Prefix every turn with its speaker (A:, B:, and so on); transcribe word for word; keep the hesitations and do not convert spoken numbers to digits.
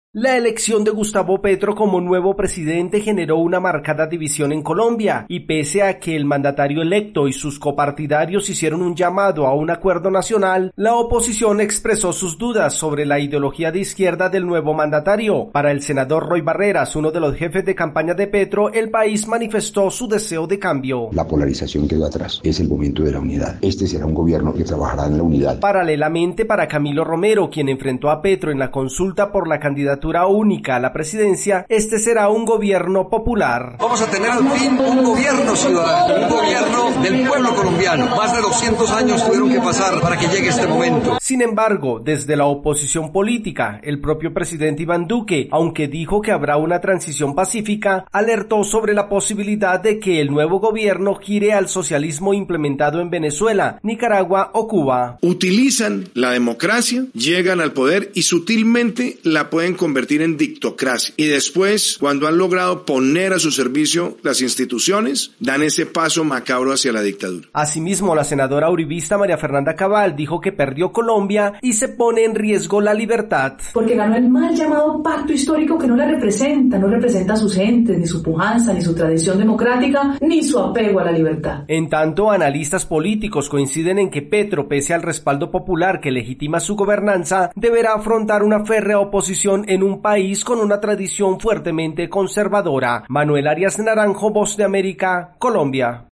A: La elección de Gustavo Petro como nuevo presidente generó una marcada división en Colombia, y pese a que el mandatario electo y sus copartidarios hicieron un llamado a un acuerdo nacional, la oposición expresó sus dudas sobre la ideología de izquierda del nuevo mandatario. Para el senador Roy Barreras, uno de los jefes de campaña de Petro, el país manifestó su deseo de cambio.
B: La polarización quedó atrás, es el momento de la unidad. Este será un gobierno que trabajará en la unidad.
A: Paralelamente, para Camilo Romero, quien enfrentó a Petro en la consulta por la candidatura única a la presidencia, este será un gobierno popular.
C: Vamos a tener al fin un gobierno ciudadano, un gobierno del pueblo colombiano. Más de doscientos años tuvieron que pasar para que llegue este momento.
A: Sin embargo, desde la oposición política, el propio presidente Iván Duque, aunque dijo que habrá una transición pacífica, alertó sobre la posibilidad de que el nuevo gobierno gire al socialismo implementado en Venezuela, Nicaragua o Cuba.
D: Utilizan la democracia, llegan al poder y sutilmente la pueden convertir en dictocracia. Y después, cuando han logrado poner a su servicio las instituciones, dan ese paso macabro hacia la dictadura.
A: Asimismo, la senadora uribista María Fernanda Cabal dijo que perdió Colombia y se pone en riesgo la libertad.
E: Porque ganó el mal llamado pacto histórico que no la representa, no representa a sus entes, ni su pujanza, ni su tradición democrática, ni su apego a la libertad.
A: En tanto, analistas políticos coinciden en que Petro, pese al respaldo popular que legitima su gobernanza, deberá afrontar una férrea oposición en un país con una tradición fuertemente conservadora. Manuel Arias Naranjo, Voz de América, Colombia.